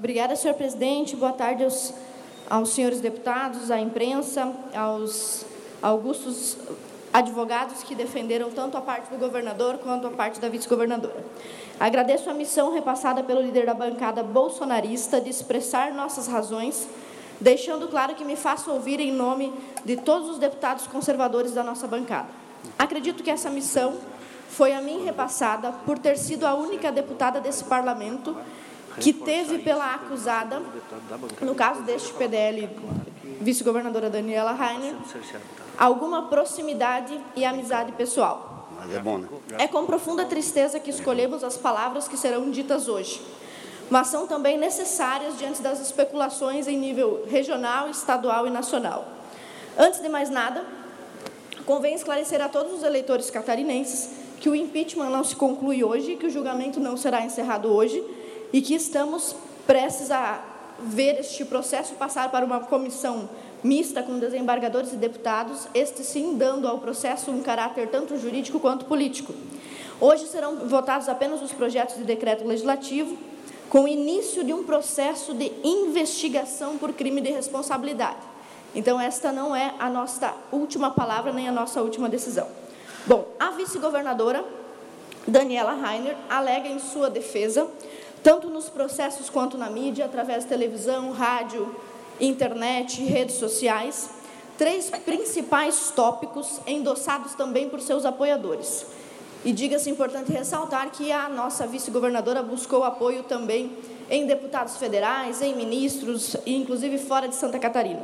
Obrigada, senhor presidente. Boa tarde aos senhores deputados, à imprensa, aos augustos advogados que defenderam tanto a parte do governador quanto a parte da vice-governadora. Agradeço a missão repassada pelo líder da bancada bolsonarista de expressar nossas razões, deixando claro que me faço ouvir em nome de todos os deputados conservadores da nossa bancada. Acredito que essa missão foi a mim repassada por ter sido a única deputada desse parlamento que teve pela acusada, no caso deste PDL, vice-governadora Daniela Rainer, alguma proximidade e amizade pessoal. Mas é bom, né? É com profunda tristeza que escolhemos as palavras que serão ditas hoje, mas são também necessárias diante das especulações em nível regional, estadual e nacional. Antes de mais nada, convém esclarecer a todos os eleitores catarinenses que o impeachment não se conclui hoje, que o julgamento não será encerrado hoje e que estamos prestes a ver este processo passar para uma comissão mista com desembargadores e deputados, este sim dando ao processo um caráter tanto jurídico quanto político. Hoje serão votados apenas os projetos de decreto legislativo, com o início de um processo de investigação por crime de responsabilidade. Então, esta não é a nossa última palavra, nem a nossa última decisão. Bom, a vice-governadora Daniela Rainer alega em sua defesa, tanto nos processos quanto na mídia, através de televisão, rádio, internet, redes sociais, 3 principais tópicos endossados também por seus apoiadores. E diga-se importante ressaltar que a nossa vice-governadora buscou apoio também em deputados federais, em ministros, e inclusive fora de Santa Catarina.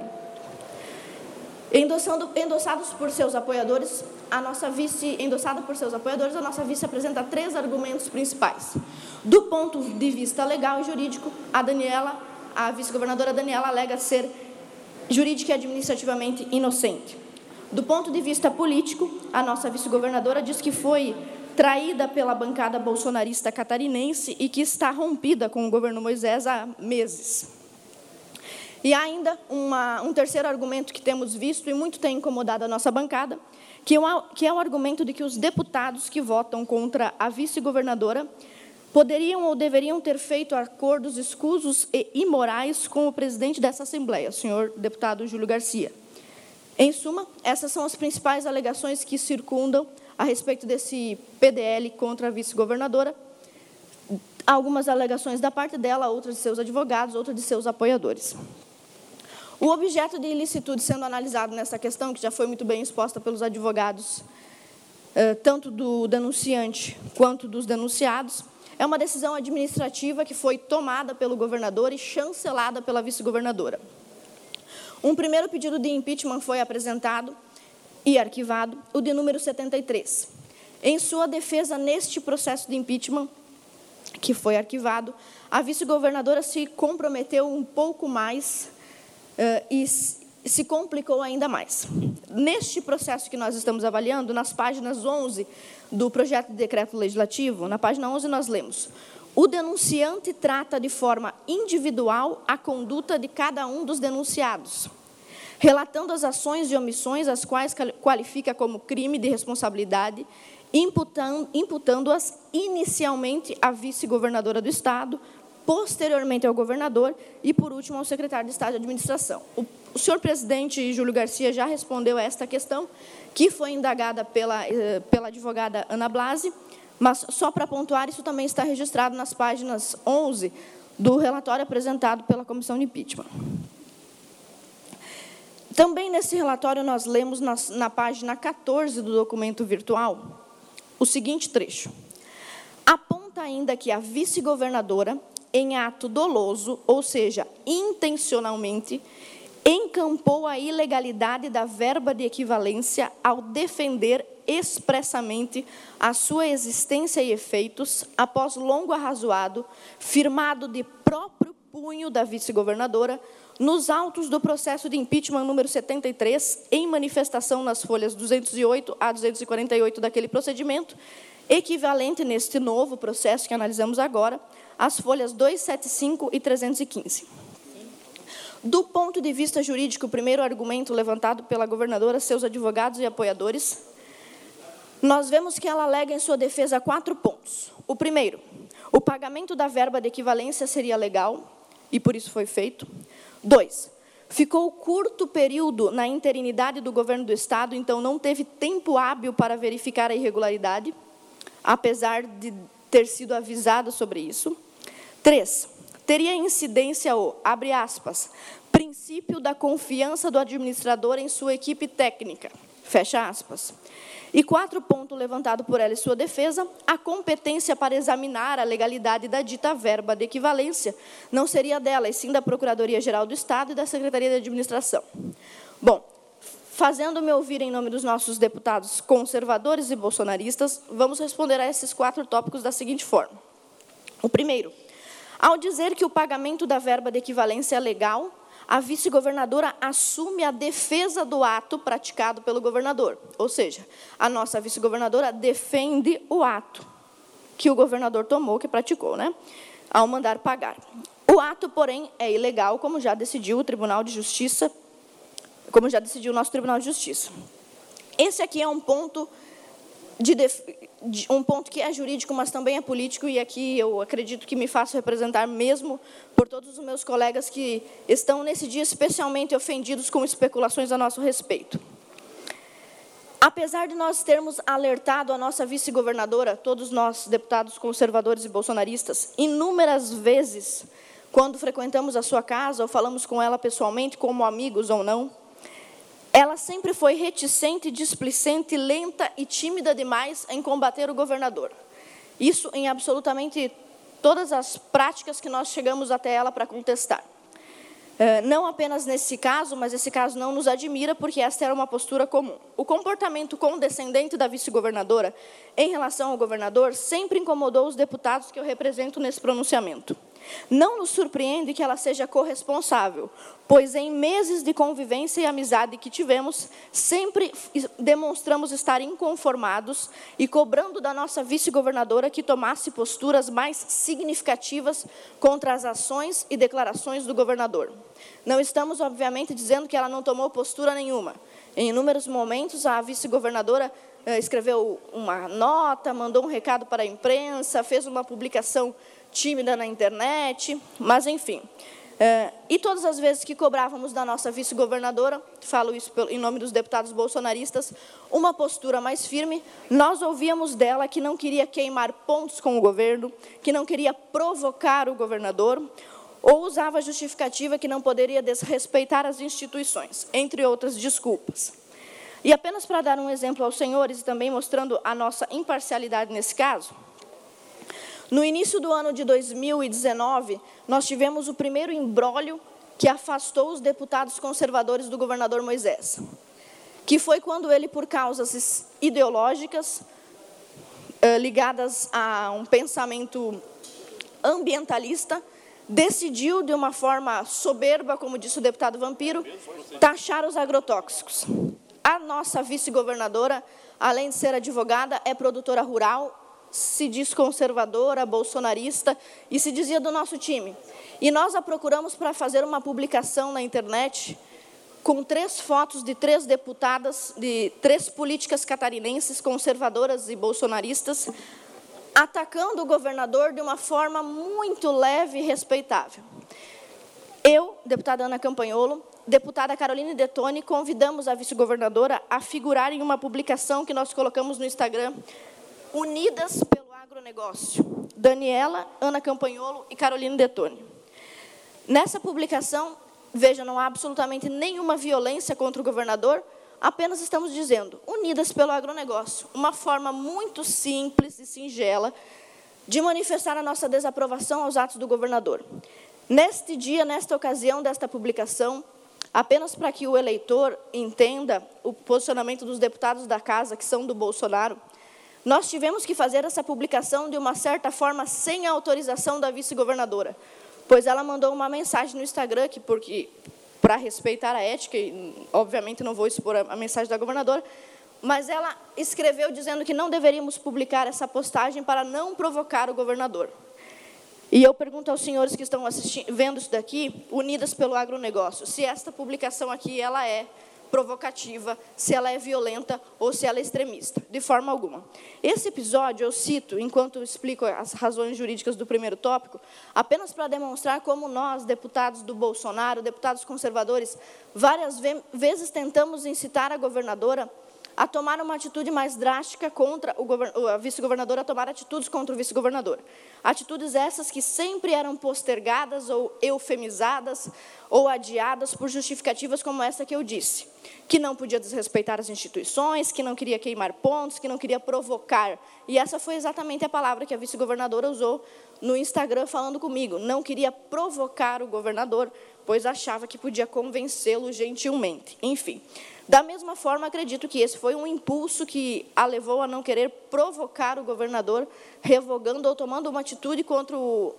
Endossados por seus apoiadores, a nossa vice apresenta 3 argumentos principais. Do ponto de vista legal e jurídico, a vice-governadora Daniela alega ser jurídica e administrativamente inocente. Do ponto de vista político, a nossa vice-governadora diz que foi traída pela bancada bolsonarista catarinense e que está rompida com o governo Moisés há meses. E há ainda um terceiro argumento que temos visto e muito tem incomodado a nossa bancada, que é o argumento de que os deputados que votam contra a vice-governadora poderiam ou deveriam ter feito acordos escusos e imorais com o presidente dessa Assembleia, o senhor deputado Júlio Garcia. Em suma, essas são as principais alegações que circundam a respeito desse PDL contra a vice-governadora. Algumas alegações da parte dela, outras de seus advogados, outras de seus apoiadores. O objeto de ilicitude sendo analisado nessa questão, que já foi muito bem exposta pelos advogados, tanto do denunciante quanto dos denunciados, é uma decisão administrativa que foi tomada pelo governador e chancelada pela vice-governadora. Um primeiro pedido de impeachment foi apresentado e arquivado, o de número 73. Em sua defesa neste processo de impeachment, que foi arquivado, a vice-governadora se comprometeu um pouco mais e se complicou ainda mais. Neste processo que nós estamos avaliando, nas páginas 11 do projeto de decreto legislativo, na página 11 nós lemos: o denunciante trata de forma individual a conduta de cada um dos denunciados, relatando as ações e omissões as quais qualifica como crime de responsabilidade, imputando-as inicialmente à vice-governadora do Estado, posteriormente ao governador e, por último, ao secretário de Estado de Administração. O senhor presidente Júlio Garcia já respondeu a esta questão, que foi indagada pela advogada Ana Blasi, mas, só para pontuar, isso também está registrado nas páginas 11 do relatório apresentado pela Comissão de Impeachment. Também nesse relatório nós lemos na página 14 do documento virtual o seguinte trecho: aponta ainda que a vice-governadora, em ato doloso, ou seja, intencionalmente, encampou a ilegalidade da verba de equivalência ao defender expressamente a sua existência e efeitos após longo arrazoado, firmado de próprio punho da vice-governadora, nos autos do processo de impeachment número 73, em manifestação nas folhas 208 a 248 daquele procedimento, equivalente neste novo processo que analisamos agora, às folhas 275 e 315. Do ponto de vista jurídico, o primeiro argumento levantado pela governadora, seus advogados e apoiadores, nós vemos que ela alega em sua defesa 4 pontos. O primeiro, o pagamento da verba de equivalência seria legal, e por isso foi feito. 2, ficou curto período na interinidade do governo do Estado, então não teve tempo hábil para verificar a irregularidade, apesar de ter sido avisado sobre isso. 3, teria incidência o, abre aspas, princípio da confiança do administrador em sua equipe técnica, fecha aspas. E 4, ponto levantado por ela em sua defesa, a competência para examinar a legalidade da dita verba de equivalência não seria dela, e sim da Procuradoria-Geral do Estado e da Secretaria de Administração. Bom, fazendo-me ouvir em nome dos nossos deputados conservadores e bolsonaristas, vamos responder a esses 4 tópicos da seguinte forma. O primeiro, ao dizer que o pagamento da verba de equivalência é legal, a vice-governadora assume a defesa do ato praticado pelo governador. Ou seja, a nossa vice-governadora defende o ato que o governador tomou, que praticou, né, ao mandar pagar. O ato, porém, é ilegal, como já decidiu o Tribunal de Justiça, como já decidiu o nosso Tribunal de Justiça. Esse aqui é um ponto que é jurídico, mas também é político, e aqui eu acredito que me faço representar mesmo por todos os meus colegas que estão nesse dia especialmente ofendidos com especulações a nosso respeito. Apesar de nós termos alertado a nossa vice-governadora, todos nós, deputados conservadores e bolsonaristas, inúmeras vezes, quando frequentamos a sua casa ou falamos com ela pessoalmente, como amigos ou não, ela sempre foi reticente, displicente, lenta e tímida demais em combater o governador. Isso em absolutamente todas as práticas que nós chegamos até ela para contestar. Não apenas nesse caso, mas esse caso não nos admira, porque esta era uma postura comum. O comportamento condescendente da vice-governadora em relação ao governador sempre incomodou os deputados que eu represento nesse pronunciamento. Não nos surpreende que ela seja corresponsável, pois em meses de convivência e amizade que tivemos, sempre demonstramos estar inconformados e cobrando da nossa vice-governadora que tomasse posturas mais significativas contra as ações e declarações do governador. Não estamos, obviamente, dizendo que ela não tomou postura nenhuma. Em inúmeros momentos, a vice-governadora escreveu uma nota, mandou um recado para a imprensa, fez uma publicação tímida na internet, mas, enfim. E todas as vezes que cobrávamos da nossa vice-governadora, falo isso em nome dos deputados bolsonaristas, uma postura mais firme, nós ouvíamos dela que não queria queimar pontos com o governo, que não queria provocar o governador, ou usava a justificativa que não poderia desrespeitar as instituições, entre outras desculpas. E apenas para dar um exemplo aos senhores e também mostrando a nossa imparcialidade nesse caso, no início do ano de 2019, nós tivemos o primeiro imbróglio que afastou os deputados conservadores do governador Moisés, que foi quando ele, por causas ideológicas, ligadas a um pensamento ambientalista, decidiu, de uma forma soberba, como disse o deputado Vampiro, taxar os agrotóxicos. A nossa vice-governadora, além de ser advogada, é produtora rural, se diz conservadora, bolsonarista, e se dizia do nosso time. E nós a procuramos para fazer uma publicação na internet com 3 fotos de 3 deputadas, de 3 políticas catarinenses, conservadoras e bolsonaristas, atacando o governador de uma forma muito leve e respeitável. Eu, deputada Ana Campanholo, deputada Caroline Detoni, convidamos a vice-governadora a figurar em uma publicação que nós colocamos no Instagram, Unidas pelo Agronegócio, Daniela, Ana Campanholo e Caroline Detoni. Nessa publicação, veja, não há absolutamente nenhuma violência contra o governador, apenas estamos dizendo, unidas pelo agronegócio, uma forma muito simples e singela de manifestar a nossa desaprovação aos atos do governador. Neste dia, nesta ocasião desta publicação, apenas para que o eleitor entenda o posicionamento dos deputados da casa, que são do Bolsonaro, nós tivemos que fazer essa publicação de uma certa forma sem a autorização da vice-governadora, pois ela mandou uma mensagem no Instagram, porque para respeitar a ética, e obviamente não vou expor a mensagem da governadora, mas ela escreveu dizendo que não deveríamos publicar essa postagem para não provocar o governador. E eu pergunto aos senhores que estão vendo isso daqui, unidas pelo agronegócio, se esta publicação aqui ela é provocativa, se ela é violenta ou se ela é extremista, de forma alguma. Esse episódio eu cito, enquanto eu explico as razões jurídicas do primeiro tópico, apenas para demonstrar como nós, deputados do Bolsonaro, deputados conservadores, várias vezes tentamos incitar a governadora a tomar uma atitude mais drástica contra a vice-governadora, a tomar atitudes contra o vice-governador. Atitudes essas que sempre eram postergadas ou eufemizadas ou adiadas por justificativas como essa que eu disse, que não podia desrespeitar as instituições, que não queria queimar pontos, que não queria provocar. E essa foi exatamente a palavra que a vice-governadora usou no Instagram falando comigo. Não queria provocar o governador, pois achava que podia convencê-lo gentilmente. Enfim, da mesma forma, acredito que esse foi um impulso que a levou a não querer provocar o governador, revogando ou tomando uma atitude contra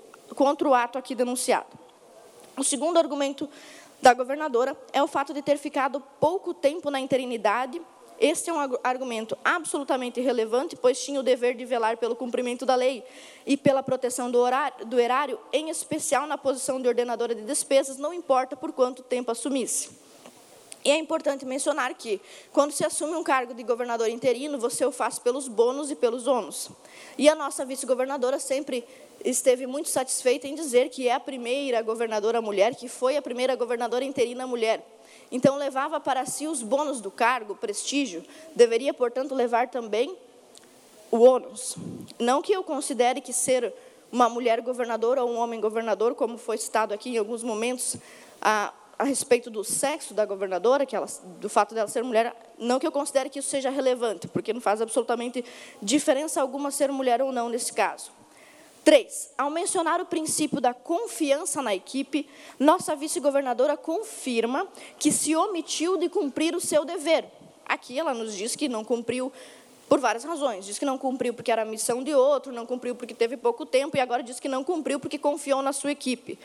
o ato aqui denunciado. O segundo argumento da governadora é o fato de ter ficado pouco tempo na interinidade. Este é um argumento absolutamente relevante, pois tinha o dever de velar pelo cumprimento da lei e pela proteção do erário, em especial na posição de ordenadora de despesas, não importa por quanto tempo assumisse. E é importante mencionar que, quando se assume um cargo de governador interino, você o faz pelos bônus e pelos ônus. E a nossa vice-governadora sempre esteve muito satisfeita em dizer que é a primeira governadora mulher, que foi a primeira governadora interina mulher. Então, levava para si os bônus do cargo, prestígio, deveria, portanto, levar também o ônus. Não que eu considere que ser uma mulher governadora ou um homem governador, como foi citado aqui em alguns momentos, a respeito do sexo da governadora, do fato dela ser mulher, não que eu considere que isso seja relevante, porque não faz absolutamente diferença alguma ser mulher ou não nesse caso. 3. Ao mencionar o princípio da confiança na equipe, nossa vice-governadora confirma que se omitiu de cumprir o seu dever. Aqui ela nos diz que não cumpriu por várias razões. Diz que não cumpriu porque era a missão de outro, não cumpriu porque teve pouco tempo, e agora diz que não cumpriu porque confiou na sua equipe.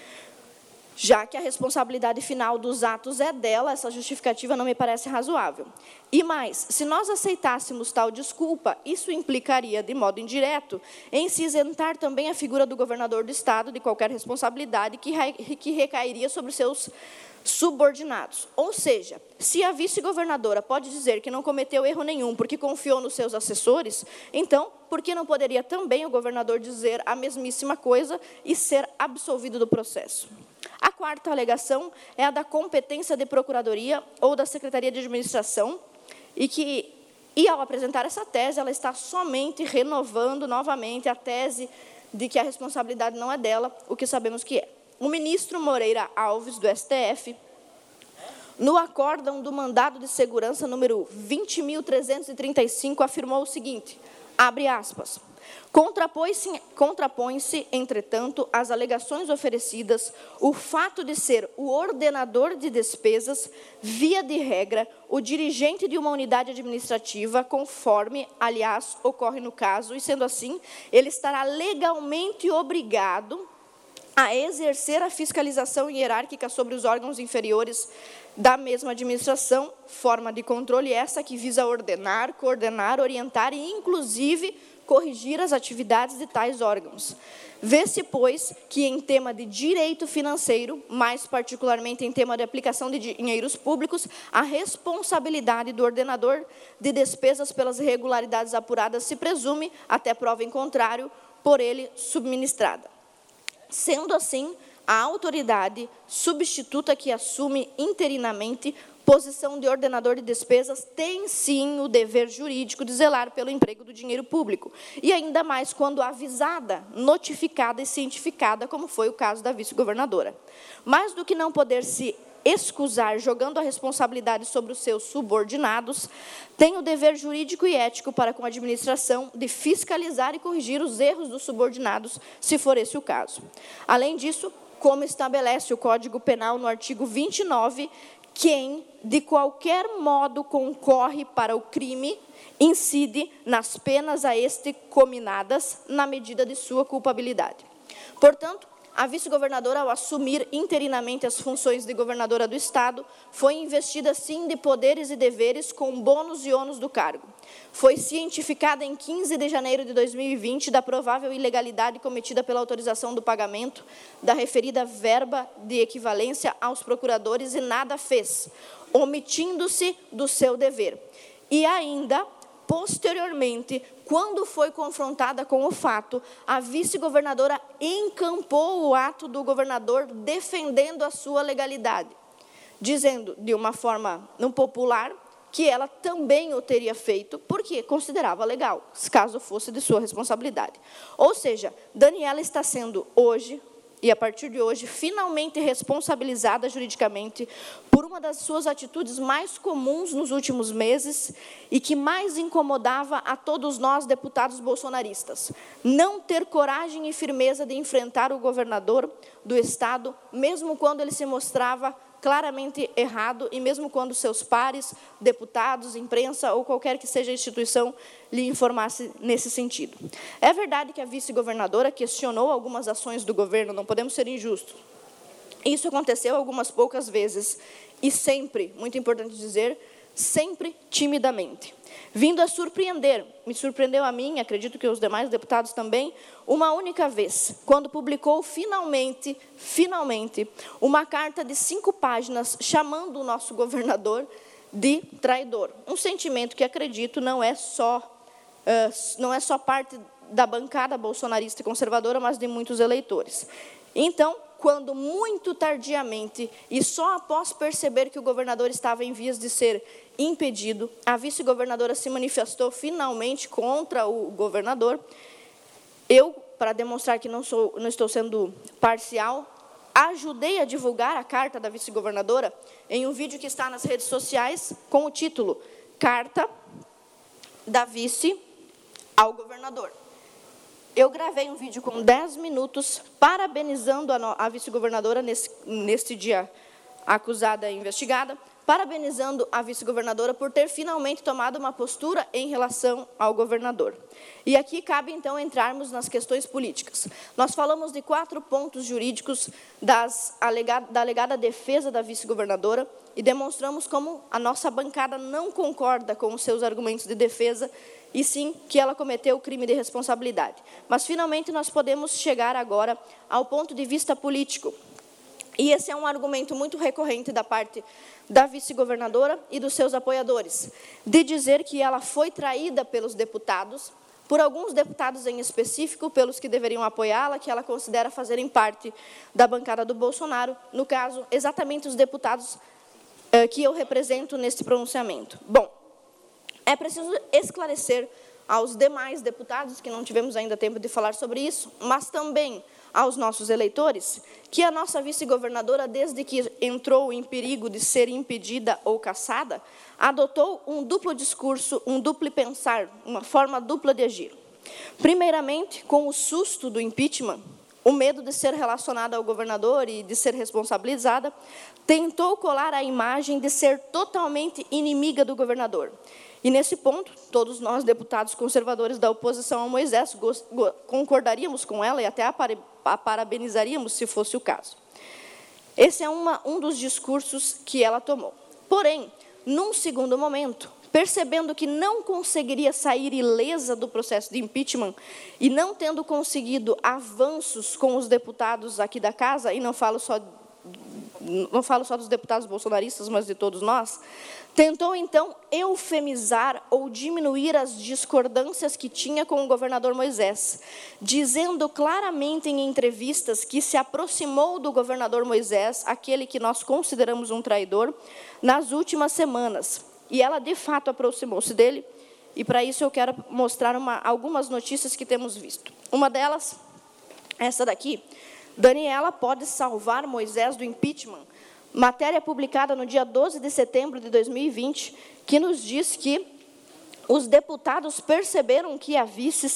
Já que a responsabilidade final dos atos é dela, essa justificativa não me parece razoável. E mais, se nós aceitássemos tal desculpa, isso implicaria, de modo indireto, em se isentar também a figura do governador do Estado de qualquer responsabilidade que recairia sobre seus subordinados. Ou seja, se a vice-governadora pode dizer que não cometeu erro nenhum porque confiou nos seus assessores, então, por que não poderia também o governador dizer a mesmíssima coisa e ser absolvido do processo? A quarta alegação é a da competência de procuradoria ou da Secretaria de Administração, e ao apresentar essa tese, ela está somente renovando novamente a tese de que a responsabilidade não é dela, o que sabemos que é. O ministro Moreira Alves, do STF, no acórdão do mandado de segurança número 20.335, afirmou o seguinte, abre aspas, contrapõe-se, entretanto, às alegações oferecidas o fato de ser o ordenador de despesas, via de regra, o dirigente de uma unidade administrativa, conforme, aliás, ocorre no caso, e sendo assim, ele estará legalmente obrigado a exercer a fiscalização hierárquica sobre os órgãos inferiores da mesma administração, forma de controle essa que visa ordenar, coordenar, orientar e, inclusive, corrigir as atividades de tais órgãos. Vê-se, pois, que em tema de direito financeiro, mais particularmente em tema de aplicação de dinheiros públicos, a responsabilidade do ordenador de despesas pelas irregularidades apuradas se presume, até prova em contrário, por ele subministrada. Sendo assim, a autoridade substituta que assume interinamente posição de ordenador de despesas tem, sim, o dever jurídico de zelar pelo emprego do dinheiro público, e ainda mais quando avisada, notificada e cientificada, como foi o caso da vice-governadora. Mais do que não poder se excusar jogando a responsabilidade sobre os seus subordinados, tem o dever jurídico e ético para com a administração de fiscalizar e corrigir os erros dos subordinados, se for esse o caso. Além disso, como estabelece o Código Penal no artigo 29, quem, de qualquer modo, concorre para o crime, incide nas penas a este cominadas na medida de sua culpabilidade. Portanto, a vice-governadora, ao assumir interinamente as funções de governadora do Estado, foi investida, sim, de poderes e deveres com bônus e ônus do cargo. Foi cientificada em 15 de janeiro de 2020 da provável ilegalidade cometida pela autorização do pagamento da referida verba de equivalência aos procuradores e nada fez. omitindo-se do seu dever. E ainda, posteriormente, quando foi confrontada com o fato, a vice-governadora encampou o ato do governador defendendo a sua legalidade, dizendo, de uma forma não popular, que ela também o teria feito, porque considerava legal, caso fosse de sua responsabilidade. Ou seja, Daniela está sendo hoje, e a partir de hoje, finalmente responsabilizada juridicamente por uma das suas atitudes mais comuns nos últimos meses e que mais incomodava a todos nós, deputados bolsonaristas. Não ter coragem e firmeza de enfrentar o governador do Estado, mesmo quando ele se mostrava claramente errado e mesmo quando seus pares, deputados, imprensa ou qualquer que seja a instituição lhe informasse nesse sentido. É verdade que a vice-governadora questionou algumas ações do governo, não podemos ser injustos. Isso aconteceu algumas poucas vezes e sempre, muito importante dizer, sempre timidamente, vindo a surpreender, me surpreendeu a mim, acredito que os demais deputados também, uma única vez, quando publicou finalmente, uma carta de 5 páginas chamando o nosso governador de traidor. Um sentimento que acredito não é só parte da bancada bolsonarista e conservadora, mas de muitos eleitores. Então, quando muito tardiamente e só após perceber que o governador estava em vias de ser impedido, a vice-governadora se manifestou finalmente contra o governador. Eu, para demonstrar que não estou sendo parcial, ajudei a divulgar a carta da vice-governadora em um vídeo que está nas redes sociais com o título Carta da Vice ao Governador. Eu gravei um vídeo com 10 minutos parabenizando a vice-governadora neste dia acusada e investigada, parabenizando a vice-governadora por ter finalmente tomado uma postura em relação ao governador. E aqui cabe, então, entrarmos nas questões políticas. Nós falamos de 4 pontos jurídicos da alegada defesa da vice-governadora e demonstramos como a nossa bancada não concorda com os seus argumentos de defesa e sim que ela cometeu o crime de responsabilidade. Mas, finalmente, nós podemos chegar agora ao ponto de vista político. E esse é um argumento muito recorrente da parte da vice-governadora e dos seus apoiadores, de dizer que ela foi traída pelos deputados, por alguns deputados em específico, pelos que deveriam apoiá-la, que ela considera fazerem parte da bancada do Bolsonaro, no caso, exatamente os deputados que eu represento neste pronunciamento. Bom, é preciso esclarecer aos demais deputados, que não tivemos ainda tempo de falar sobre isso, mas também aos nossos eleitores, que a nossa vice-governadora, desde que entrou em perigo de ser impedida ou cassada, adotou um duplo discurso, um duplo pensar, uma forma dupla de agir. Primeiramente, com o susto do impeachment, o medo de ser relacionada ao governador e de ser responsabilizada, tentou colar a imagem de ser totalmente inimiga do governador. E, nesse ponto, todos nós, deputados conservadores da oposição a Moisés, concordaríamos com ela e até a parabenizaríamos, se fosse o caso. Esse é um dos discursos que ela tomou. Porém, num segundo momento, percebendo que não conseguiria sair ilesa do processo de impeachment e não tendo conseguido avanços com os deputados aqui da casa, e não falo só dos deputados bolsonaristas, mas de todos nós, tentou, então, eufemizar ou diminuir as discordâncias que tinha com o governador Moisés, dizendo claramente em entrevistas que se aproximou do governador Moisés, aquele que nós consideramos um traidor, nas últimas semanas. E ela, de fato, aproximou-se dele, e para isso eu quero mostrar algumas notícias que temos visto. Uma delas, essa daqui: Daniela pode salvar Moisés do impeachment. Matéria publicada no dia 12 de setembro de 2020, que nos diz que os deputados perceberam que a vice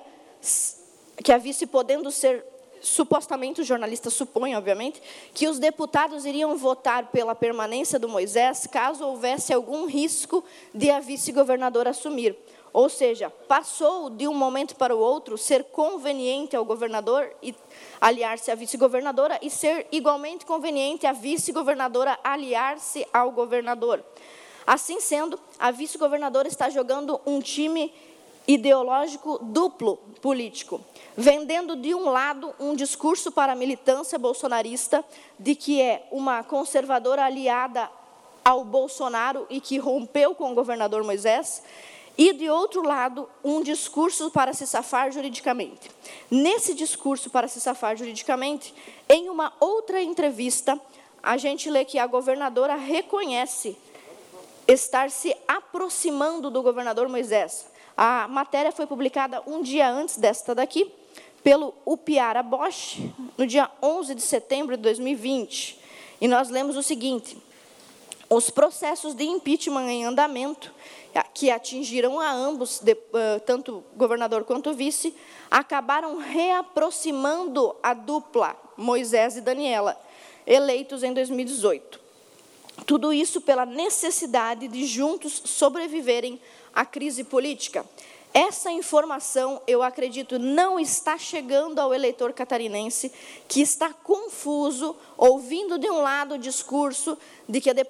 podendo ser, supostamente os jornalistas supõem, obviamente, que os deputados iriam votar pela permanência do Moisés caso houvesse algum risco de a vice-governadora assumir. Ou seja, passou de um momento para o outro ser conveniente ao governador e aliar-se à vice-governadora e ser igualmente conveniente à vice-governadora aliar-se ao governador. Assim sendo, a vice-governadora está jogando um time ideológico duplo político, vendendo de um lado um discurso para a militância bolsonarista de que é uma conservadora aliada ao Bolsonaro e que rompeu com o governador Moisés, e, de outro lado, um discurso para se safar juridicamente. Nesse discurso para se safar juridicamente, em uma outra entrevista, a gente lê que a governadora reconhece estar se aproximando do governador Moisés. A matéria foi publicada um dia antes desta daqui, pelo Upiara Bosch, no dia 11 de setembro de 2020. E nós lemos o seguinte: os processos de impeachment em andamento, que atingiram a ambos, tanto governador quanto vice, acabaram reaproximando a dupla Moisés e Daniela, eleitos em 2018. Tudo isso pela necessidade de juntos sobreviverem à crise política. Essa informação, eu acredito, não está chegando ao eleitor catarinense, que está confuso, ouvindo de um lado o discurso de que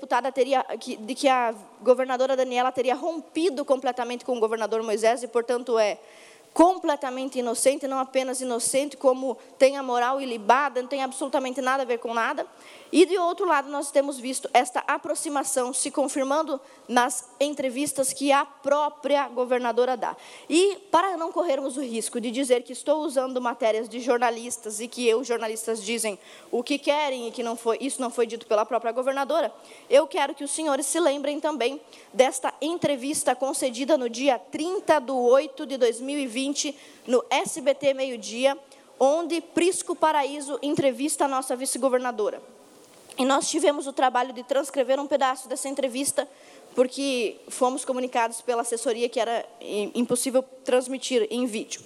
a governadora Daniela teria rompido completamente com o governador Moisés e, portanto, é completamente inocente, não apenas inocente, como tem a moral ilibada, não tem absolutamente nada a ver com nada. E, de outro lado, nós temos visto esta aproximação se confirmando nas entrevistas que a própria governadora dá. E, para não corrermos o risco de dizer que estou usando matérias de jornalistas e que os jornalistas dizem o que querem e que isso não foi dito pela própria governadora, eu quero que os senhores se lembrem também desta entrevista concedida no dia 30/8 de 2020, no SBT Meio-Dia, onde Prisco Paraíso entrevista a nossa vice-governadora. E nós tivemos o trabalho de transcrever um pedaço dessa entrevista, porque fomos comunicados pela assessoria que era impossível transmitir em vídeo.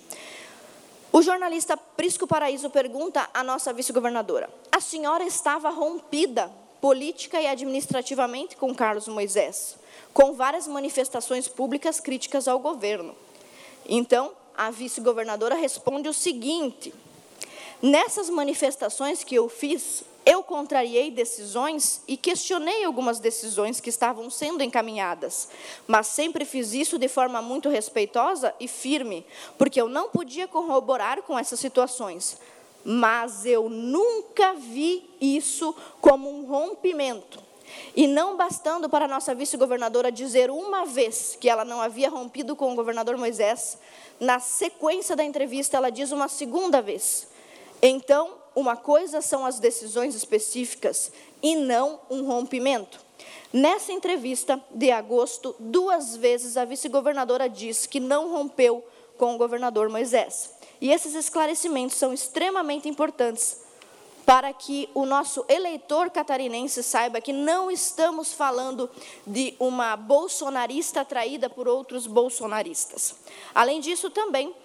O jornalista Prisco Paraíso pergunta à nossa vice-governadora: a senhora estava rompida política e administrativamente com Carlos Moisés, com várias manifestações públicas críticas ao governo. Então, a vice-governadora responde o seguinte: nessas manifestações que eu fiz, eu contrariei decisões e questionei algumas decisões que estavam sendo encaminhadas, mas sempre fiz isso de forma muito respeitosa e firme, porque eu não podia corroborar com essas situações. Mas eu nunca vi isso como um rompimento. E não bastando para a nossa vice-governadora dizer uma vez que ela não havia rompido com o governador Moisés, na sequência da entrevista ela diz uma segunda vez: então, uma coisa são as decisões específicas e não um rompimento. Nessa entrevista de agosto, 2 vezes a vice-governadora diz que não rompeu com o governador Moisés. E esses esclarecimentos são extremamente importantes para que o nosso eleitor catarinense saiba que não estamos falando de uma bolsonarista atraída por outros bolsonaristas. Além disso, também,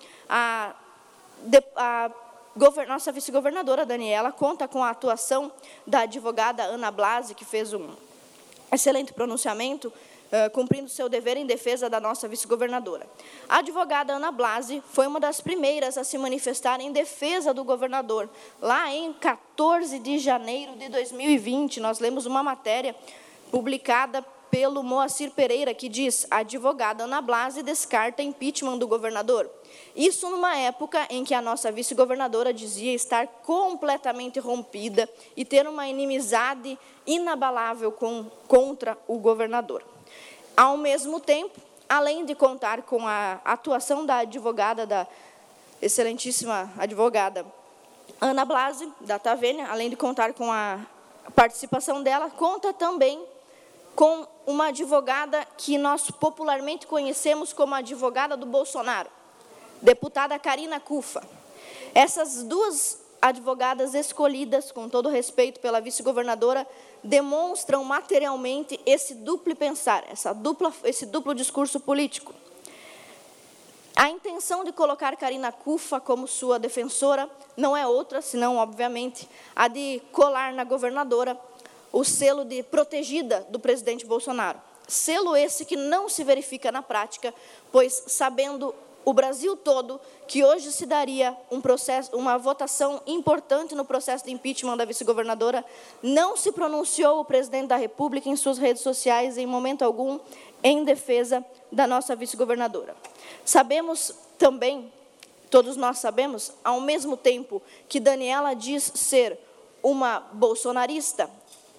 nossa vice-governadora Daniela conta com a atuação da advogada Ana Blasi, que fez um excelente pronunciamento, cumprindo seu dever em defesa da nossa vice-governadora. A advogada Ana Blasi foi uma das primeiras a se manifestar em defesa do governador. Lá em 14 de janeiro de 2020, nós lemos uma matéria publicada pelo Moacir Pereira, que diz: a advogada Ana Blasi descarta impeachment do governador. Isso numa época em que a nossa vice-governadora dizia estar completamente rompida e ter uma inimizade inabalável contra o governador. Ao mesmo tempo, além de contar com a atuação da excelentíssima advogada Ana Blasi, da Tavênia, além de contar com a participação dela, conta também com uma advogada que nós popularmente conhecemos como a advogada do Bolsonaro, deputada Karina Cufa. Essas 2 advogadas escolhidas, com todo respeito pela vice-governadora, demonstram materialmente esse duplo pensar, esse duplo discurso político. A intenção de colocar Karina Cufa como sua defensora não é outra, senão, obviamente, a de colar na governadora o selo de protegida do presidente Bolsonaro. Selo esse que não se verifica na prática, pois, sabendo o Brasil todo que hoje se daria uma votação importante no processo de impeachment da vice-governadora, não se pronunciou o presidente da República em suas redes sociais, em momento algum, em defesa da nossa vice-governadora. Sabemos também, todos nós sabemos, ao mesmo tempo que Daniela diz ser uma bolsonarista,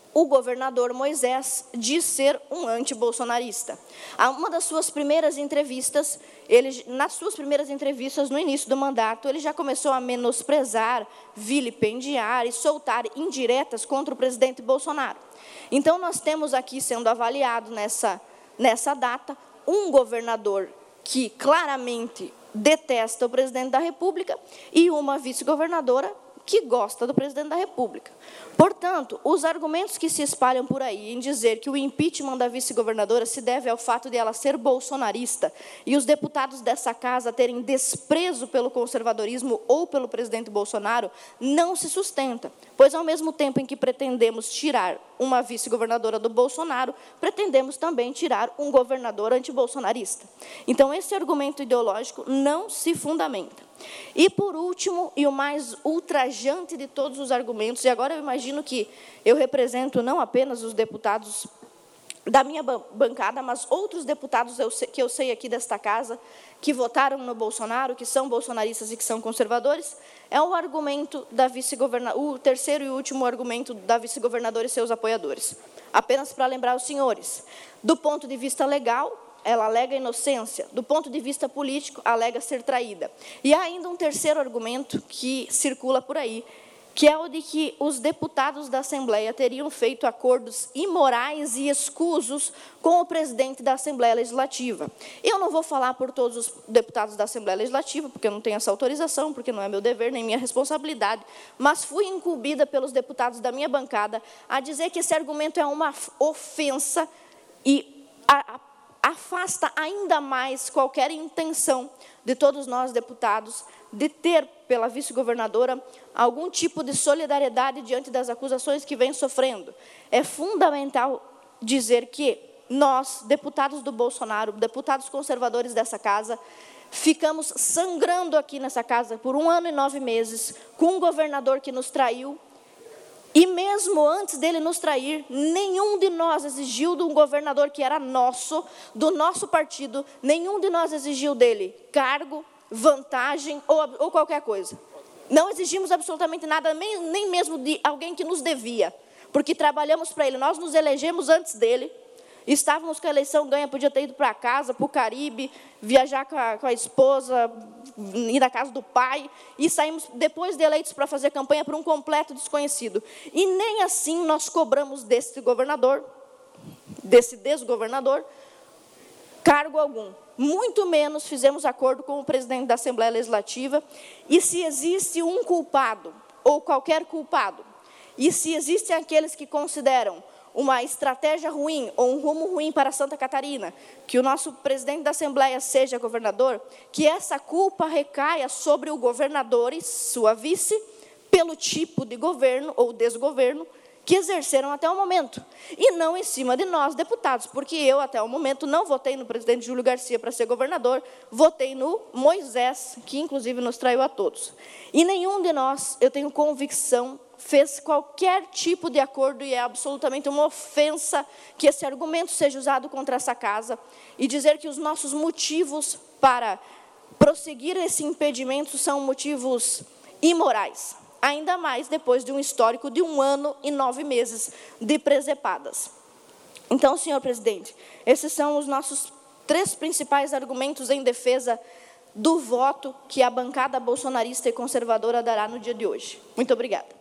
o governador Moisés diz ser um antibolsonarista. Uma das suas primeiras entrevistas, nas suas primeiras entrevistas, no início do mandato, ele já começou a menosprezar, vilipendiar e soltar indiretas contra o presidente Bolsonaro. Então, nós temos aqui sendo avaliado nessa data um governador que claramente detesta o presidente da República e uma vice-governadora que gosta do presidente da República. Portanto, os argumentos que se espalham por aí em dizer que o impeachment da vice-governadora se deve ao fato de ela ser bolsonarista e os deputados dessa casa terem desprezo pelo conservadorismo ou pelo presidente Bolsonaro, não se sustenta, pois ao mesmo tempo em que pretendemos tirar uma vice-governadora do Bolsonaro, pretendemos também tirar um governador antibolsonarista. Então, esse argumento ideológico não se fundamenta. E, por último, e o mais ultrajante de todos os argumentos, e agora eu imagino que eu represento não apenas os deputados da minha bancada, mas outros deputados que eu sei aqui desta casa, que votaram no Bolsonaro, que são bolsonaristas e que são conservadores, é o argumento da vice-governadora, o terceiro e último argumento da vice-governadora e seus apoiadores. Apenas para lembrar os senhores, do ponto de vista legal, ela alega inocência, do ponto de vista político, alega ser traída. E há ainda um terceiro argumento que circula por aí, que é o de que os deputados da Assembleia teriam feito acordos imorais e escusos com o presidente da Assembleia Legislativa. Eu não vou falar por todos os deputados da Assembleia Legislativa, porque eu não tenho essa autorização, porque não é meu dever nem minha responsabilidade, mas fui incumbida pelos deputados da minha bancada a dizer que esse argumento é uma ofensa e afasta ainda mais qualquer intenção de todos nós, deputados, de ter, pela vice-governadora, algum tipo de solidariedade diante das acusações que vem sofrendo. É fundamental dizer que nós, deputados do Bolsonaro, deputados conservadores dessa casa, ficamos sangrando aqui nessa casa por 1 ano e 9 meses, com um governador que nos traiu. E mesmo antes dele nos trair, nenhum de nós exigiu de um governador que era nosso, do nosso partido, nenhum de nós exigiu dele cargo, vantagem ou qualquer coisa. Não exigimos absolutamente nada, nem mesmo de alguém que nos devia, porque trabalhamos para ele. Nós nos elegemos antes dele, estávamos com a eleição ganha, podia ter ido para casa, para o Caribe, viajar com a esposa, ir na casa do pai, e saímos depois de eleitos para fazer campanha para um completo desconhecido. E nem assim nós cobramos desse governador, desse desgovernador, cargo algum. Muito menos fizemos acordo com o presidente da Assembleia Legislativa. E se existe um culpado, ou qualquer culpado, e se existem aqueles que consideram uma estratégia ruim ou um rumo ruim para Santa Catarina, que o nosso presidente da Assembleia seja governador, que essa culpa recaia sobre o governador e sua vice, pelo tipo de governo ou desgoverno que exerceram até o momento, e não em cima de nós, deputados, porque eu, até o momento, não votei no presidente Júlio Garcia para ser governador, votei no Moisés, que, inclusive, nos traiu a todos. E nenhum de nós, eu tenho convicção, fez qualquer tipo de acordo, e é absolutamente uma ofensa que esse argumento seja usado contra essa casa, e dizer que os nossos motivos para prosseguir esse impedimento são motivos imorais. Ainda mais depois de um histórico de 1 ano e 9 meses de presepadas. Então, senhor presidente, esses são os nossos 3 principais argumentos em defesa do voto que a bancada bolsonarista e conservadora dará no dia de hoje. Muito obrigada.